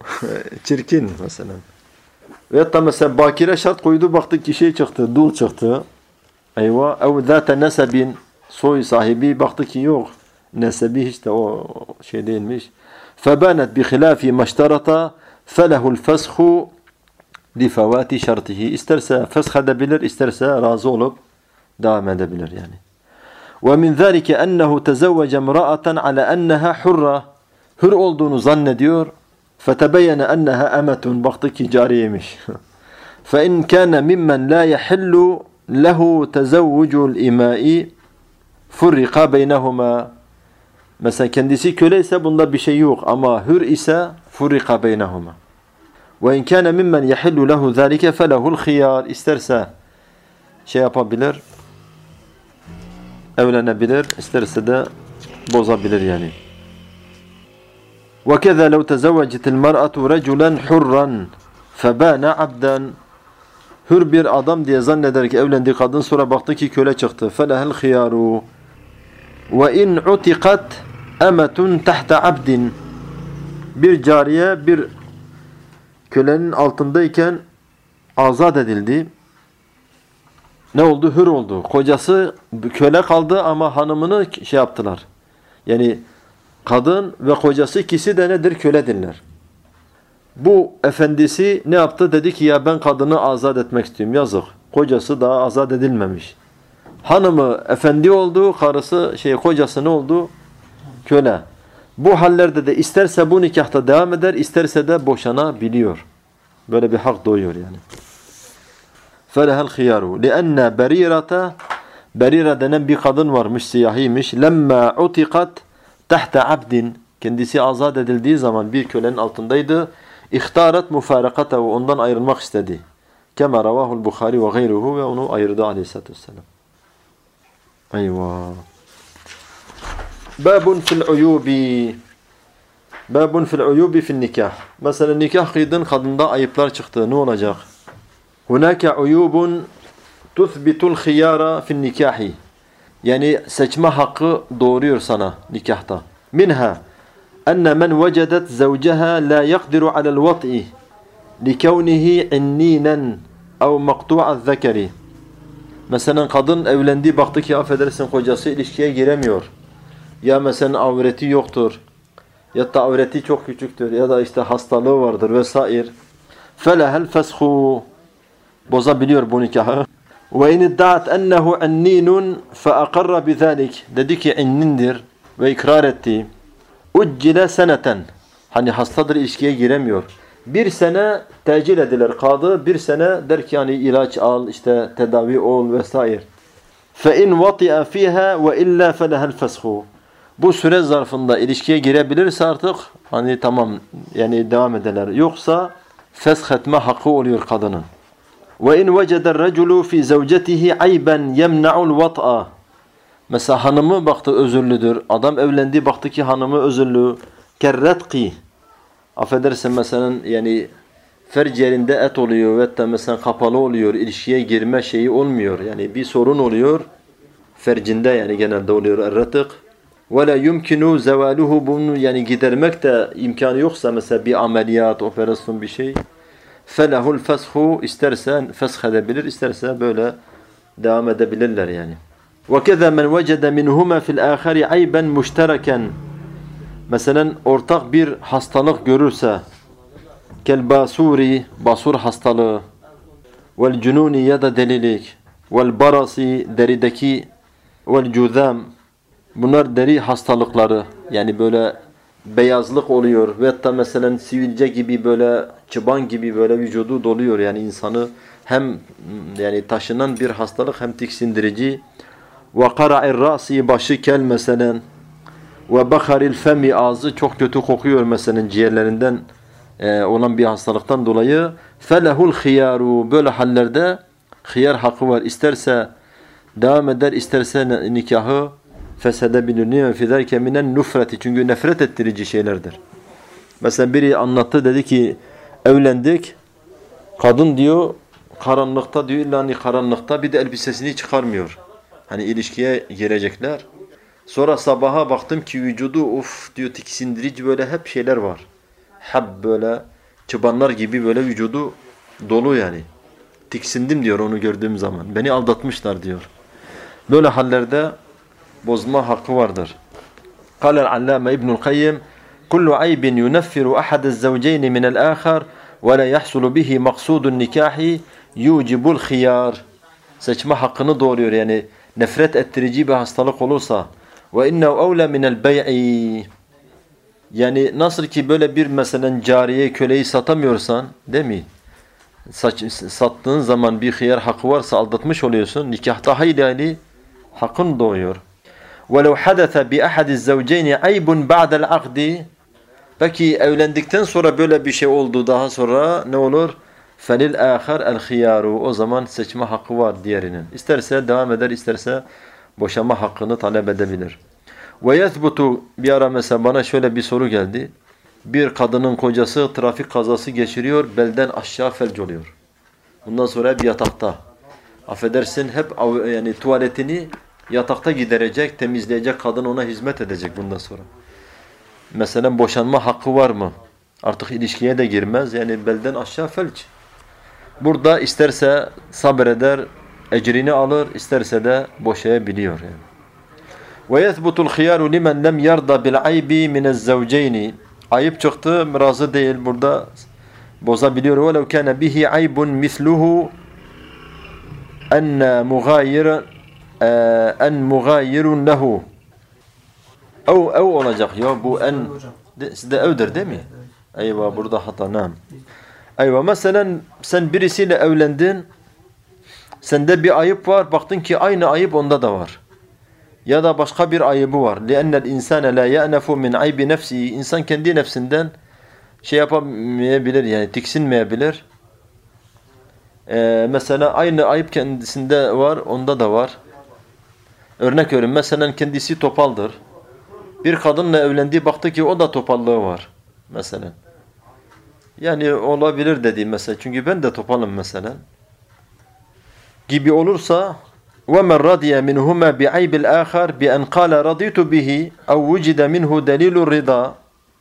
B: çirkin mesela. Veyahut da mesela bakire şart koydu baktık ki şey çıktı, dul çıktı. Eyvah. Ev zâte nesebin. Soy sahibi baktı ki yok. Nesebi hiç de o şey değilmiş. Febanet bi khilafi maştarata felehul feshu li fevati şartihi. İsterse fesh edebilir, isterse razı olup devam edebilir yani. Ve min zâlike ennehu tezevvece imra'aten ala enneha hurra. Hür olduğunu zannediyor. Fetebeyyene enneha emetun. Baktı ki cariyeymiş. Fe in kâne mimmen la yahillu lehu tezevvucul imai furrika beynehuma. Mesela kendisi köle ise bunda bir şey yok ama hür ise furrika beynehuma. Ve in kâne mimmen yahillu lehu zâlike felehul khiyar. İsterse şey yapabilir, evlenebilir, isterse de bozabilir yani. وَكَذَا لَوْ تَزَوَّجَتِ الْمَرْأَةُ رَجُلًا حُرًّا فَبَانَ عَبْدًا. Hür bir adam diye zanneder ki evlendi kadın sonra baktı ki köle çıktı. فَلَهَا الْخِيَارُ وَاِنْ عُتِقَتْ اَمَةٌ تَحْتَ عَبْدٍ. Bir cariye bir kölenin altındayken azat edildi. Ne oldu? Hür oldu. Kocası köle kaldı ama hanımını şey yaptılar. Yani kadın ve kocası ikisi de nedir? Köledirler. Bu efendisi ne yaptı? Dedi ki ya ben kadını azat etmek istiyorum. Yazık. Kocası daha azat edilmemiş. Hanımı efendi oldu, karısı kocası ne oldu? Köle. Bu hallerde de isterse bu nikahta devam eder, isterse de boşanabiliyor. Böyle bir hak doğuyor yani. فَلَهَا الْخِيَارُ لِأَنَّ بَرِيرَةَ. Berira denen bir kadın varmış, siyahiymiş. لَمَّا عُتِقَتْ تَحْتَ عَبْدٍ. Kendisi azat edildiği zaman bir kölenin altındaydı. اِخْتَارَتْ مُفَارَقَتَهُ. Ondan ayrılmak istedi. كَمَا رَوَاهُ الْبُخَارِ وَغَيْرُهُ. Ve onu ayırdı aleyhissalatü vesselam. Eyvah. Babun fil uyubi. Babun fil uyubi fil nikah. Mesela nikah kıydın, kadında ayıplar çıktı. Ne olacak? Hunaka uyubun tuthbitul khiyara fil nikahi. Yani seçme hakkı doğuruyor sana nikahta. Minha enne men vecedet zevceha la yaqdiru alel vat'i likevnihi inninen ev maktu'az zekeri. Mesela kadın evlendi, baktı ki affedersin kocası ilişkiye giremiyor. Ya mesela avreti yoktur. Ya da avreti çok küçüktür. Ya da işte hastalığı vardır vesaire. Felehel feshu. Bozabiliyor bu nikahı. Ve in iddaat ennehu enninun fe aqarra bizalik. Dedi ki ennindir ve ikrar etti. Uccile seneten. Hani hastadır, ilişkiye giremiyor. Bir sene tecil edilir kadı. Bir sene der ki yani ilaç al, işte tedavi ol vesaire. Fe in vati'a fiha ve illa felehel feshu. Bu süre zarfında ilişkiye girebilirse artık hani tamam yani devam ederler. Yoksa fesh etme hakkı oluyor kadının. Ve in veceder raculu fi zevcetihi ayben yemna'ul vat'a. Mesela hanımı baktı özürlüdür. Adam evlendi, baktı ki hanımı özürlü. Kerretki. Affedersin mesela yani ferc yerinde et oluyor ve da mesela kapalı oluyor. İlişkiye girme şeyi olmuyor. Yani bir sorun oluyor. Fercinde yani genelde oluyor erretik. Ve la yumkinu zevaluhu, bunu yani gidermek de imkanı yoksa mesela bir ameliyat, operasyon bir şey. Felehul feshu, isterse fesh edebilir, isterse böyle devam edebilirler yani. Ve keza men vecede minhuma fil ahari ayben müştereken. Mesela ortak bir hastalık görürse, kel basuri, basur hastalığı, vel cununi ya da delilik, vel barasi, derideki, vel cüzam, bunlar deri hastalıkları, yani böyle beyazlık oluyor ve da mesela sivilce gibi böyle çıban gibi böyle vücudu doluyor, yani insanı hem yani taşınan bir hastalık hem tiksindirici. Ve qara'ir rasi, başı kel mesela, ve bakharil femi, ağzı çok kötü kokuyor mesela ciğerlerinden olan bir hastalıktan dolayı. Felehul khiyaru, böyle hallerde khiyar hakkı var. İsterse devam eder, isterse nikahı feshedebilir. Niye? Fizerke minen nufreti, çünkü nefret ettirici şeylerdir. Mesela biri anlattı, dedi ki evlendik, kadın diyor karanlıkta, diyor illa karanlıkta, bir de elbisesini çıkarmıyor. Hani ilişkiye girecekler. Sonra sabaha baktım ki vücudu of diyor tiksindirici böyle hep şeyler var. Hep böyle çıbanlar gibi böyle vücudu dolu yani. Tiksindim diyor onu gördüğüm zaman. Beni aldatmışlar diyor. Böyle hallerde bozma hakkı vardır. Kâlel allâme İbnül Kayyim kullu aybin yuneffiru ahadez zevceyni minel âkhar ve la yahsulu bihi maksudun nikahi yucibul khiyar. Seçme hakkını doğuruyor, yani nefret ettirici bir hastalık olursa ve innehu evle minel bey'i, yani nasıl ki böyle bir mesela cariye, köleyi satamıyorsan değil mi? Sattığın zaman bir hıyar hakkı varsa aldatmış oluyorsun. Nikahta hayli hakkın doğuyor. وَلَوْ حَدَثَ بِأَحَدِ الزَّوْجَيْنِ عَيْبٌ بَعْدَ الْعَقْدِ. Peki evlendikten sonra böyle bir şey oldu, daha sonra ne olur? فَلِلْآخَرْ الْخِيَارُ. O zaman seçme hakkı var diğerinin. İsterse devam eder, isterse boşama hakkını talep edebilir. وَيَثْبُتُ. Bir ara mesela bana şöyle bir soru geldi. Bir kadının kocası trafik kazası geçiriyor, belden aşağı felç oluyor. Bundan sonra hep yatakta. Affedersin, hep yani tuvaletini yatakta giderecek, temizleyecek, kadın ona hizmet edecek bundan sonra. Mesela boşanma hakkı var mı? Artık ilişkiye de girmez, yani belden aşağı felç. Burada isterse sabreder, ecrini alır, isterse de boşayabiliyor yani. وَيَثْبُتُ الْخِيَارُ لِمَنْ لَمْ يَرْضَ بِالْعَيْبِ مِنَ الزَّوْجَيْنِ. Ayıp çıktı, razı değil, burada bozabiliyor. وَلَوْ كَانَ بِهِ عَيْبٌ مِثْلُهُ أَنَّ مُغَايِرٌ لَهُ. Ev olacak ya, bu en sizde evdir değil mi? Eyvah, burada hata. Nam. Eyvah, mesela sen birisiyle evlendin, sende bir ayıp var, baktın ki aynı ayıp onda da var. Ya da başka bir ayıbı var. لِأَنَّ الْاِنْسَانَ لَا يَأْنَفُ مِنْ عَيْبِ نَفْسِهِ. İnsan kendi nefsinden şey yapamayabilir, yani tiksinmeyebilir. Mesela aynı ayıp kendisinde var, onda da var. Örnek veriyorum, mesela kendisi topaldır. Bir kadınla evlendi, baktı ki o da topallığı var. Mesela. Yani olabilir dediğim mesela. Çünkü ben de topalım mesela. Gibi olursa وَمَنْ رَضِيَ مِنْهُمَا بِعَيْبِ الْآخَرِ بِأَنْ قَالَ رَضِيتُ بِهِ اَوْ وُجِدَ مِنْهُ دَلِيلُ الرِّضَى.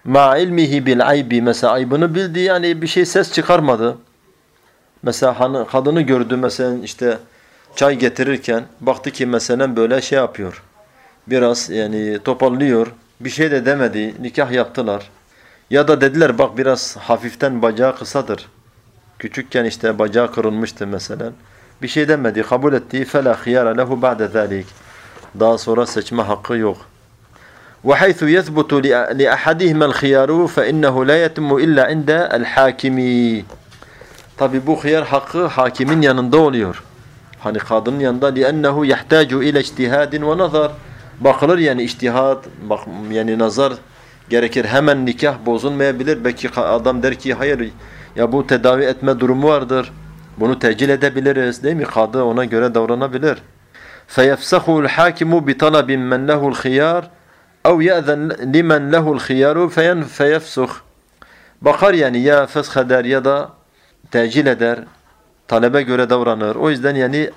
B: Ma ilmihi bil aybi, mesela aybını bildi, yani bir şey ses çıkarmadı. Mesela kadını gördü, mesela işte çay getirirken baktı ki mesela böyle şey yapıyor. Biraz yani toparlıyor. Bir şey de demedi. Nikah yaptılar. Ya da dediler bak biraz hafiften bacağı kısadır. Küçükken işte bacağı kırılmıştı mesela. Bir şey demedi. Kabul etti. فَلَا خِيَارَ لَهُ بَعْدَ ذَٰلِكِ. Daha sonra seçme hakkı yok. وَحَيْثُ يَثْبُتُ لِأَحَدِهِمَا الْخِيَارُ فَإِنَّهُ لَا يَتِمُّ إِلَّا عِنْدَ الْحَاكِمِ. Tabi bu hıyar hakkı hakimin yanında oluyor. Hani kadının yanında لِأَنَّهُ يَحْتَاجُ إِلَى اجْتِهَادٍ وَنَظَرٍ. Bakılır yani içtihat, yani nazar gerekir. Hemen nikah bozulmayabilir. Belki adam der ki hayır ya bu tedavi etme durumu vardır. Bunu tecil edebiliriz, değil mi? Kadı ona göre davranabilir. فَيَفْسَخُ الْحَاكِمُ بِطَلَبٍ مَنْ لَهُ الْخِيَارِ اَوْ يَأْذَنْ لِمَنْ لَهُ الْخِيَارُ فَيَفْسُخ. Bakar yani ya fesh eder ya da tecil eder. Talebe göre davranır. O yüzden yani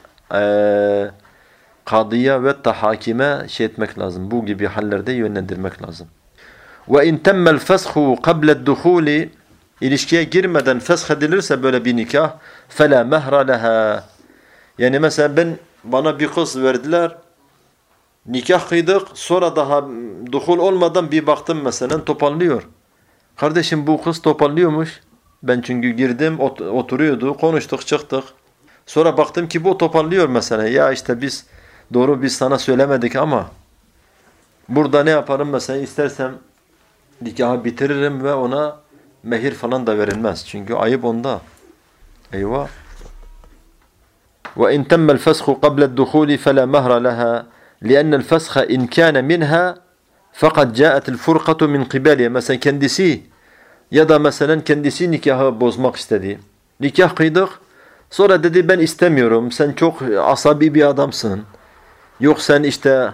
B: kadıya ve hakime şey etmek lazım. Bu gibi hallerde yönlendirmek lazım. وَاِنْ تَمَّ الْفَسْخُ قَبْلَ الدُّخُولِ. İlişkiye girmeden fesh edilirse böyle bir nikah فَلَا مَهْرَ لَهَا. Yani mesela bana bir kız verdiler, nikah kıydık, sonra daha duhul olmadan bir baktım mesela toparlıyor. Kardeşim bu kız toparlıyormuş. Ben çünkü girdim, oturuyordu, konuştuk, çıktık. Sonra baktım ki bu toparlıyor mesela. Ya işte biz sana söylemedik ama burada ne yaparım mesela, istersem nikahı bitiririm ve ona mehir falan da verilmez. Çünkü ayıp onda. Eyvah. وَاِنْ تَمَّ الْفَسْخُ قَبْلَ الدُّخُولِ فَلَا مَهْرَ لَهَا لِأَنَّ الْفَسْخَ اِنْ كَانَ مِنْهَا فَقَدْ جَاءَتِ الْفُرْقَةُ مِنْ قِبَلِهِ. Mesela kendisi ya da mesela kendisi nikahı bozmak istedi. Nikah kıydık. Sonra dedi ben istemiyorum. Sen çok asabi bir adamsın. Yok sen işte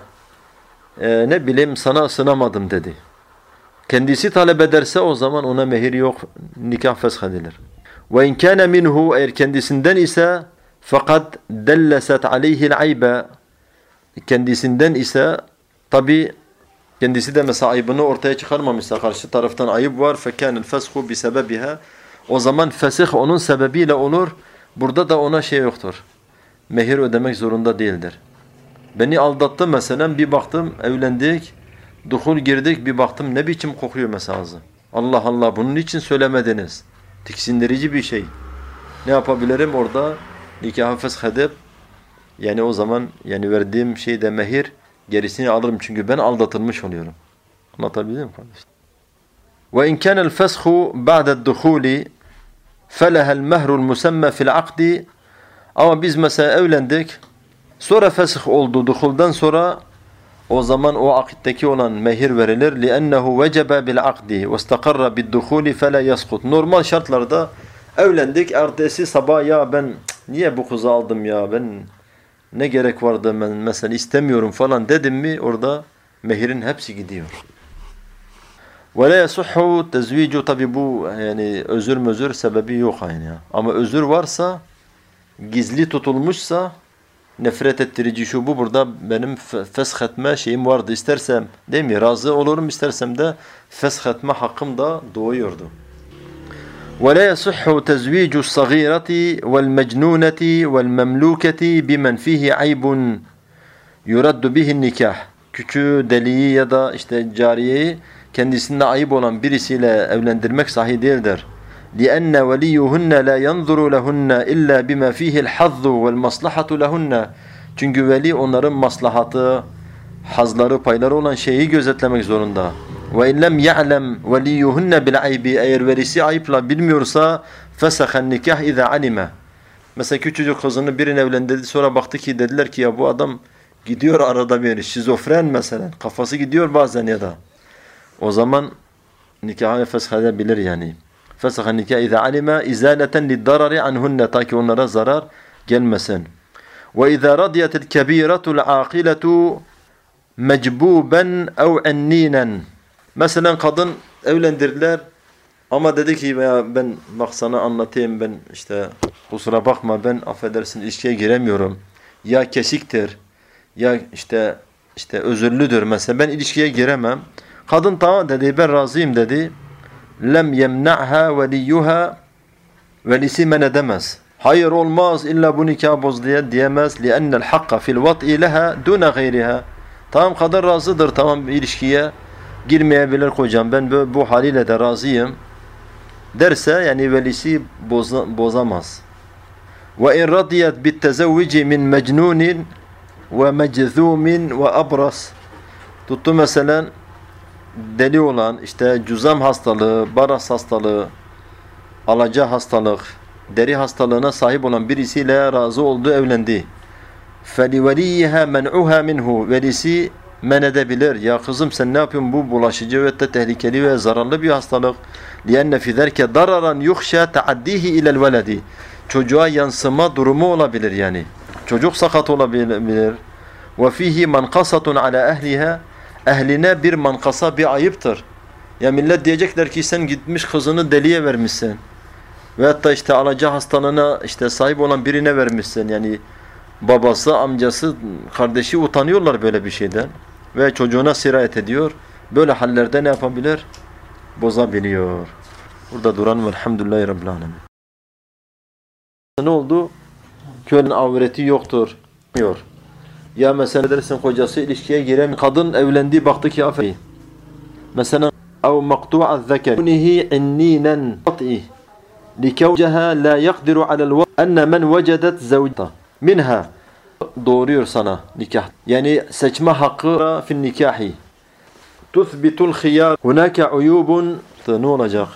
B: ne bileyim sana ısınamadım dedi. Kendisi talep ederse o zaman ona mehir yok. Nikah feshedilir. Ve in kana minhu, eğer kendisinden ise fakat delleset aleyhi'l ayba. Kendisinden ise tabi kendisi de mesela ayıbını ortaya çıkarmamışsa, karşı taraftan ayıp var, فَكَانَ الْفَسْخُ بِسَبَبِهَا. O zaman fesih onun sebebiyle olur. Burada da ona şey yoktur. Mehir ödemek zorunda değildir. Beni aldattı mesela, bir baktım evlendik, duhul girdik, bir baktım ne biçim kokuyor mesela ağzı. Allah Allah, bunun için söylemediniz. Tiksindirici bir şey. Ne yapabilirim orada? Nikahı feshedip, yani o zaman yani verdiğim şeyde mehir, gerisini alırım çünkü ben aldatılmış oluyorum. Anlatabildim mi kardeşim? وَاِنْ كَانَ الْفَسْخُ بَعْدَ الدُّخُولِ فَلَهَا الْمَهْرُ الْمُسَمَّى فِي الْعَقْدِ. Ama biz mesela evlendik, sonra fesih oldu duhuldan sonra, o zaman o akitteki olan mehir verilir. لِأَنَّهُ وَجَبَ بِالْعَقْدِ وَاسْتَقَرَّ بِالدُّخُولِ فَلَا يَسْقُطْ. Normal şartlarda evlendik, ertesi sabah ya ben niye bu kızı aldım ya, ben ne gerek vardı, ben mesela istemiyorum falan dedim mi, orada mehirin hepsi gidiyor. وَلَا يَصُحُّ تَزْوِيجُ. Tabi bu yani özür sebebi yok aynı ya. Ama özür varsa, gizli tutulmuşsa, nefret ettirici şu bu, burada benim feshetme şeyim vardı. İstersem değil mi razı olurum, istersem de feshetme hakkım da doğuyordu. وَلَا يَصُحُّ تَزْوِيجُ الصَّغِيرَةِ وَالْمَجْنُونَةِ وَالْمَمْلُوكَةِ بِمَنْ فِيهِ عَيْبٌ يُرَدُّ بِهِ النِّكَاحِ. Küçüğü, deliği ya da işte cariyeyi kendisinde ayıp olan birisiyle evlendirmek sahih değildir. لِأَنَّ وَلِيُّهُنَّ لَا يَنْظُرُ لَهُنَّ إِلَّا بِمَا فِيهِ الْحَظُّ وَالْمَصْلَحَةُ لَهُنَّ. Çünkü veli onların maslahatı, hazları, payları olan şeyi gözetlemek zorunda. وَاِنْ لَمْ يَعْلَمْ وَلِيُّهُنَّ بِالْعَيْبِ. Eğer velisi ayıpla bilmiyorsa فَسَخَ النِّكَاحِ اِذَا عَلِمَ. Mesela küçücük kızını birine evlendirdi, sonra baktı ki dediler ki ya bu adam gidiyor arada bir, şizofren mesela, kafası gidiyor bazen ya da. O zaman nikahı feshedebilir yani. فَسَخَ النِّكَاحِ اِذَا عَلِمَ اِزَالَةً لِلضَّرَرِ عَنْهُنَّ. Ta ki onlara zarar gelmesin. وَاِذَا رَضِيَتِ الْكَب۪يرَةُ الْعَاقِلَةُ مَجْبُوبًا اَوْ اَنِّينًا. Mesela kadın evlendirdiler ama dedi ki ya ben bak sana anlatayım, ben işte kusura bakma, ben affedersin ilişkiye giremiyorum. Ya kesiktir ya işte özürlüdür mesela, ben ilişkiye giremem. Kadın tamam dedi, ben razıyım dedi. Lem yemna'ha veliyuha, velisi men edemez. Hayır olmaz illa bu nikah boz diye diyemez. Li'ennel hakka fil vat'i leha duna gayriha. Tamam kadın razıdır, tamam ilişkiye girmeyebilir kocam, ben bu haliyle de razıyım derse yani velisi bozamaz. Ve in radiyet bit tezevvuci min mecnunin ve meczumin ve abras. Tuttu mesela deli olan, işte cüzam hastalığı, baras hastalığı, alaca hastalık, deri hastalığına sahip olan birisiyle razı oldu, evlendi. فَلِوَلِيِّهَا مَنْعُهَا minhu. Velisi men edebilir. Ya kızım sen ne yapıyorsun? Bu bulaşıcı ve tehlikeli ve zararlı bir hastalık. لِيَنَّ فِي ذَلْكَ ضَرَرًا يُخْشَى تَعَدِّيهِ اِلَى الْوَلَدِ. Çocuğa yansıma durumu olabilir yani. Çocuk sakat olabilir. وَفِيهِ مَنْقَصَةٌ عَلَى اَهْلِهَا. Ehline bir mankasa, bir ayıptır. Ya millet diyecekler ki sen gitmiş kızını deliye vermişsin. Veyahut da işte alaca hastalığına işte sahip olan birine vermişsin. Yani babası, amcası, kardeşi utanıyorlar böyle bir şeyden. Ve çocuğuna sirayet ediyor. Böyle hallerde ne yapabilir? Bozabiliyor. Burada duran velhamdülillahi rabbil alemin. Ne oldu? Kölün avreti yoktur. Ya mesela dersin kocası ilişkiye giremiyor. Kadın evlendi, baktı ki aferi. Mesela ev maktu'a zeker. Kunihi inninen qat'i. Likevceha la yakdiru alel vak. Enne men vecedet zevceta. Minha. Doğuruyor sana nikah. Yani seçme hakkı fin nikahi. Tuthbitul khiyar. Hunaka uyubun. Ne olacak?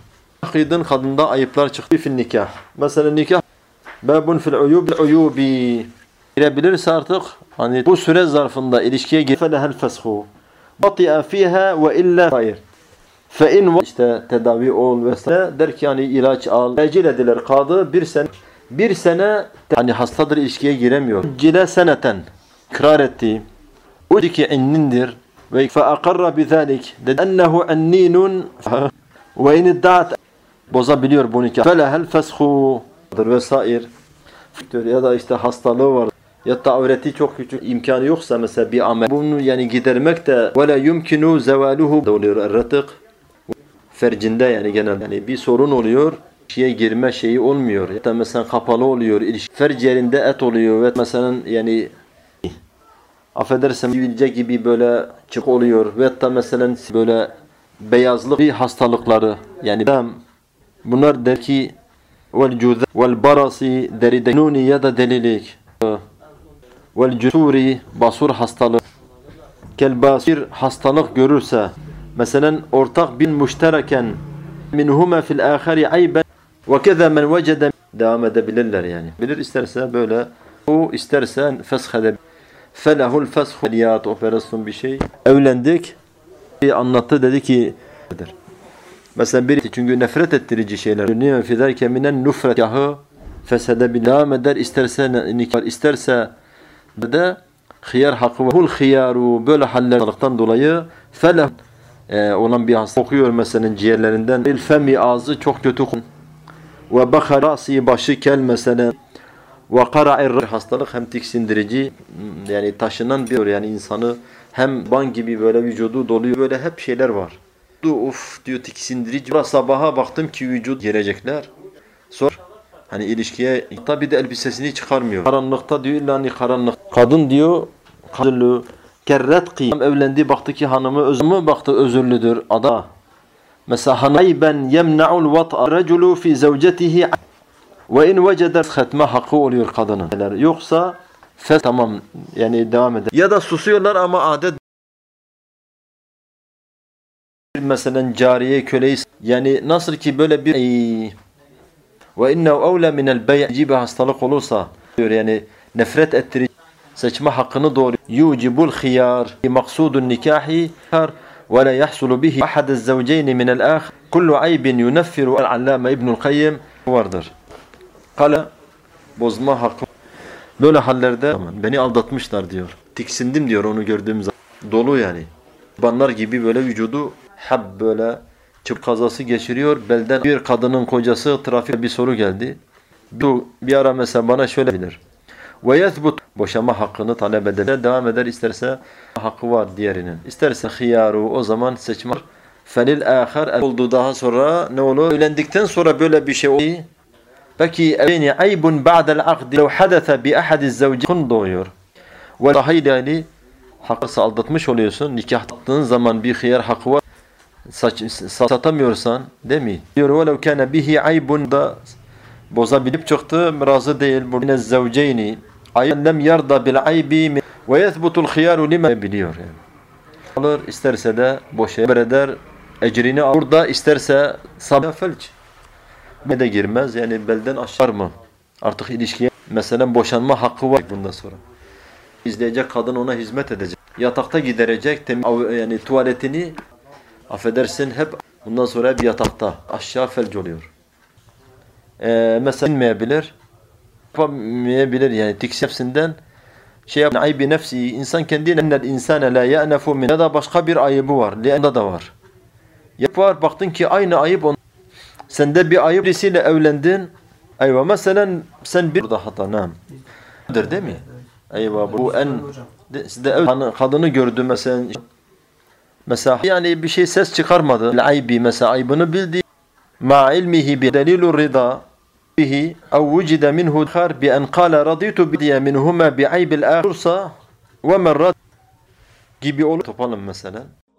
B: Kadında ayıplar çıktı fin nikah. Mesela nikah. Babun fil uyubi. Girebilirse artık hani bu süre zarfında ilişkiye girfelehel feshu. Bati'a fiha ve illa hayır. Fe in işte tedavi ol vesaire der ki yani ilaç al. Tecil edilir kadı bir sene hani hastadır, ilişkiye giremiyor. Cile seneten ikrar etti. O dedi ki innindir ve fe akarra bizalik dedi ennehu enninun ve in iddaat bozabiliyor bu nikah. Felehel feshu vesaire. Ya da işte hastalığı var. Ya da avreti çok küçük, imkanı yoksa mesela bir amel. Bunu yani gidermek de وَلَا يُمْكِنُ زَوَالُهُ oluyor erratık. Fercinde yani genel yani bir sorun oluyor. İlişkiye girme şeyi olmuyor. Ya da mesela kapalı oluyor. Ferc yerinde et oluyor ve mesela yani affedersem sivilce gibi böyle çık oluyor. Ve da mesela böyle beyazlık hastalıkları yani bunlar der ki وَالْجُذَى وَالْبَرَسِ deride nuni ya da delilik. وَالْجُسُورِ basur hastalığı. Kelbasir hastalık görürse mesela ortak bin müştereken minhuma fil ahari ayben ve keza men vecede devam edebilirler yani. Bilir isterse böyle, o isterse feshedebilir. Felehul feshu liyat operasyon bir şey. Evlendik. Anlattı dedi ki mesela bir çünkü nefret ettirici şeyler. Niye fiderke minen nufret yahı feshedebilir. Devam eder isterse nikah isterse de hıyar hakkı ve hul hıyaru böyle hallerden dolayı feleh olan bir hasta okuyor mesela ciğerlerinden il femi ağzı çok kötü ve bakar rasi başı kel mesela ve qara'ir hastalık hem tiksindirici yani taşınan bir yani insanı hem ban gibi böyle vücudu doluyor böyle hep şeyler var. Uf diyor tiksindirici. Sabaha baktım ki vücut girecekler. Sonra hani ilişkiye tabi de elbisesini çıkarmıyor. Karanlıkta diyor illa karanlık. Kadın diyor kadınlı kerretki evlendi baktı ki hanımı özürlüdür. Ada mesela hanayben yemna'ul vat'a raculu fi zawjatihi ve in vecede hatme hakkı oluyor kadının. Yoksa tamam yani devam eder. Ya da susuyorlar ama adet mesela cariye köleyi yani nasıl ki böyle bir ve innehu evle minel bey' gibi hastalık olursa diyor yani nefret ettirici seçme hakkını doğru yucibul khiyar maksudun nikahi ve la yahsulu bihi ahadez zawceyn minel ahar kullu aybin yuneffiru el-allame İbnü'l Kayyim vardır. Kale bozma hakkı böyle hallerde beni aldatmışlar diyor. Tiksindim diyor onu gördüğüm zaman. Dolu yani. Banlar gibi böyle vücudu hep böyle çıp kazası geçiriyor. Belden bir kadının kocası trafikte bir soru geldi. Bir ara mesela bana şöyle bilir. Ve yethbut boşanma hakkını talep eder. Devam eder, isterse hakkı var diğerinin. İsterse hiyaru, o zaman seçme. Felil ahar oldu, daha sonra ne olur? Evlendikten sonra böyle bir şey oluyor. Peki evleni aybun ba'del akdi lev hadese bi ahadiz zavcin doğuyor. Ve rahilali hakkı aldatmış oluyorsun. Nikah tattığın zaman bir hıyar hakkı var. Satamıyorsan değil mi? Diyor velev kana bihi aybun da bozabilip çıktı, razı değil. Bunun zavceyni aynen lem yarda bil aybi ve yethbutul hiyaru limen biliyor yani. Alır, isterse de boşayır eder, ecrini alır. Burada isterse felç de girmez, yani belden aşar mı? Artık ilişkiye mesela boşanma hakkı var bundan sonra. İzleyecek kadın ona hizmet edecek. Yatakta giderecek, yani tuvaletini affedersin hep bundan sonra bir yatakta aşağı felç oluyor. Mesela inmeyebilir, yapamayabilir yani tiksepsinden aybi nefsi, insan kendine ennel insane la ya'nefu min, ya da başka bir ayıbı var. Li'anda da var. Yapar, baktın ki aynı ayıp sende bir ayıp, birisiyle evlendin. Eyvah, mesela sen bir burada hata namdır değil mi? Eyvah, bu en sizde kadını gördü mesela yani bir şey ses çıkarmadı. Aybi mesela ayıbını bildi. Ma ilmihi bi delilur rida bihi ev vucida minhu khar bi en qala raditu bi minhuma bi aybil akhirsa ve merrat gibi olur. Topalım mesela.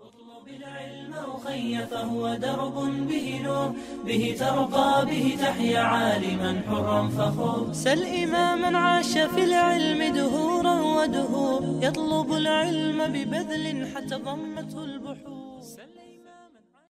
A: فهو درب به نور به ترقى به تحيا عالما حرا فخور سل إماما عاش في العلم دهورا ودهور يطلب العلم ببذل حتى ضمته البحور